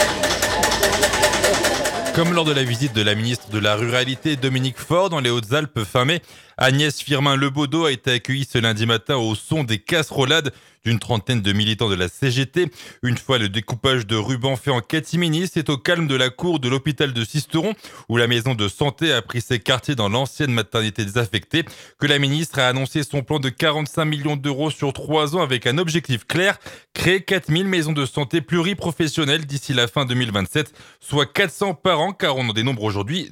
Comme lors de la visite de la ministre de la Ruralité Dominique Faure dans les Hautes-Alpes fin mai, Agnès Firmin-Lebaudot a été accueillie ce lundi matin au son des casserolades d'une trentaine de militants de la CGT. Une fois le découpage de ruban fait en catimini, c'est au calme de la cour de l'hôpital de Sisteron, où la maison de santé a pris ses quartiers dans l'ancienne maternité désaffectée, que la ministre a annoncé son plan de 45 millions d'euros sur 3 ans avec un objectif clair, créer 4000 maisons de santé pluriprofessionnelles d'ici la fin 2027, soit 400 par an, car on en dénombre aujourd'hui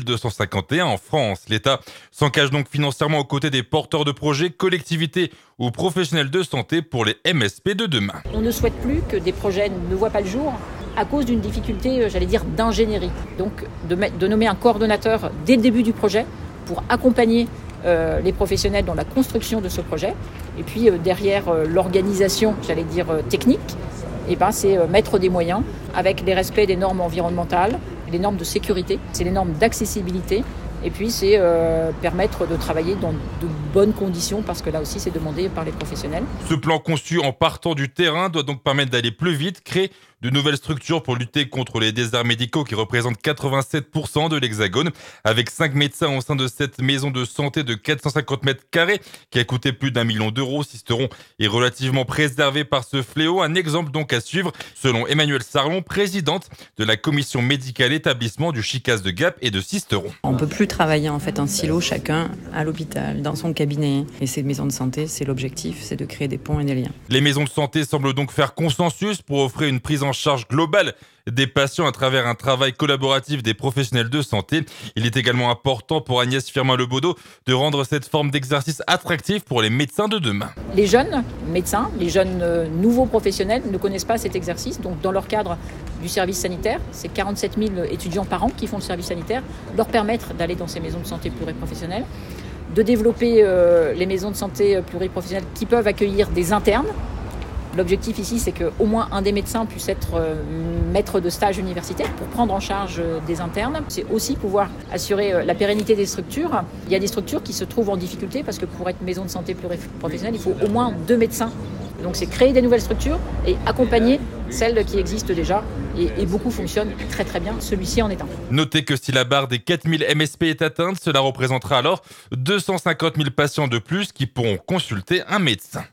2251 en France. L'État s'engage donc financièrement aux côtés des porteurs de projets, collectivités ou professionnels de santé pour les MSP de demain. On ne souhaite plus que des projets ne voient pas le jour à cause d'une difficulté, d'ingénierie. Donc de nommer un coordonnateur dès le début du projet pour accompagner les professionnels dans la construction de ce projet. Et puis derrière l'organisation, technique, c'est mettre des moyens avec les respects des normes environnementales, les normes de sécurité, c'est les normes d'accessibilité. Et puis, c'est permettre de travailler dans de bonnes conditions, parce que là aussi, c'est demandé par les professionnels. Ce plan conçu en partant du terrain doit donc permettre d'aller plus vite, créer de nouvelles structures pour lutter contre les déserts médicaux qui représentent 87% de l'Hexagone, avec 5 médecins au sein de cette maison de santé de 450 mètres carrés qui a coûté plus d'1 million d'euros. Sisteron est relativement préservé par ce fléau. Un exemple donc à suivre, selon Emmanuelle Sarlon, présidente de la commission médicale établissement du Chicas de Gap et de Sisteron. On ne peut plus travailler en silo, chacun à l'hôpital, dans son cabinet. Et ces maisons de santé, c'est l'objectif, c'est de créer des ponts et des liens. Les maisons de santé semblent donc faire consensus pour offrir une prise en charge globale des patients à travers un travail collaboratif des professionnels de santé. Il est également important pour Agnès Firmin-Lebaudot de rendre cette forme d'exercice attractive pour les médecins de demain. Les jeunes médecins, les jeunes nouveaux professionnels ne connaissent pas cet exercice. Donc dans leur cadre du service sanitaire, c'est 47 000 étudiants par an qui font le service sanitaire, leur permettre d'aller dans ces maisons de santé pluriprofessionnelles, de développer les maisons de santé pluriprofessionnelles qui peuvent accueillir des internes. L'objectif ici, c'est qu'au moins un des médecins puisse être maître de stage universitaire pour prendre en charge des internes. C'est aussi pouvoir assurer la pérennité des structures. Il y a des structures qui se trouvent en difficulté parce que pour être maison de santé pluriprofessionnelle, il faut au moins 2 médecins. Donc c'est créer des nouvelles structures et accompagner celles qui existent déjà. Et beaucoup fonctionnent très très bien. Celui-ci en est un. Notez que si la barre des 4000 MSP est atteinte, cela représentera alors 250 000 patients de plus qui pourront consulter un médecin.